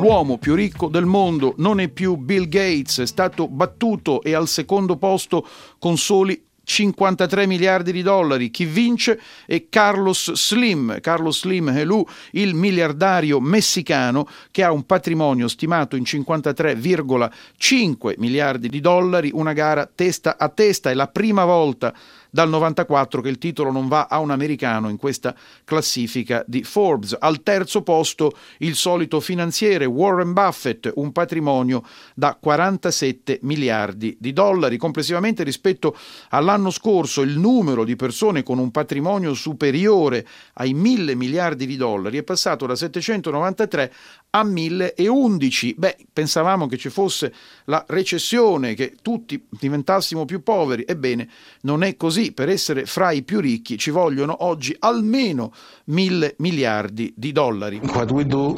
L'uomo più ricco del mondo non è più Bill Gates, è stato battuto e al secondo posto con soli 53 miliardi di dollari. Chi vince è Carlos Slim Helú, il miliardario messicano che ha un patrimonio stimato in 53,5 miliardi di dollari, una gara testa a testa. È la prima volta dal 94 che il titolo non va a un americano in questa classifica di Forbes. Al terzo posto il solito finanziere Warren Buffett, un patrimonio da 47 miliardi di dollari. Complessivamente rispetto all'anno scorso il numero di persone con un patrimonio superiore ai 1.000 miliardi di dollari è passato da 793 a 1.011. Pensavamo che ci fosse la recessione, che tutti diventassimo più poveri. Ebbene, non è così. Per essere fra i più ricchi ci vogliono oggi almeno 1.000 miliardi di dollari. What we do,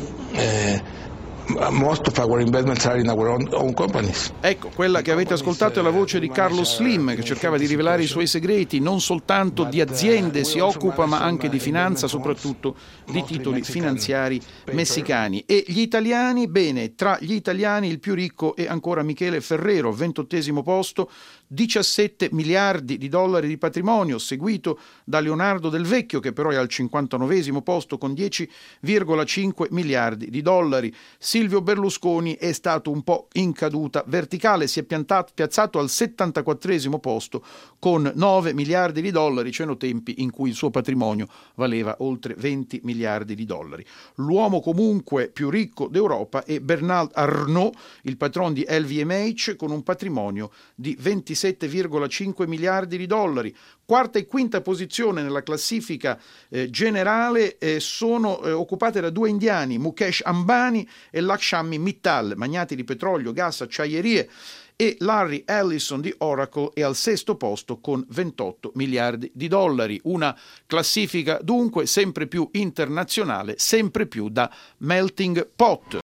most of our investments are in our own companies. Ecco, quella che avete ascoltato è la voce di Carlos Slim, che cercava di rivelare i suoi segreti. Non soltanto di aziende si occupa, ma anche di finanza, soprattutto di titoli finanziari messicani. E gli italiani? Bene, tra gli italiani il più ricco è ancora Michele Ferrero, 28° posto, 17 miliardi di dollari di patrimonio, seguito da Leonardo Del Vecchio, che però è al 59° posto con 10,5 miliardi di dollari. Silvio Berlusconi è stato un po' in caduta verticale, si è piazzato al 74° posto con 9 miliardi di dollari. C'erano tempi in cui il suo patrimonio valeva oltre 20 miliardi di dollari. L'uomo comunque più ricco d'Europa è Bernard Arnault, il patron di LVMH, con un patrimonio di 27,5 miliardi di dollari. Quarta e quinta posizione nella classifica generale sono occupate da due indiani, Mukesh Ambani e Lakshmi Mittal, magnati di petrolio, gas, acciaierie, e Larry Ellison di Oracle è al 6° posto con 28 miliardi di dollari. Una classifica dunque sempre più internazionale, sempre più da melting pot.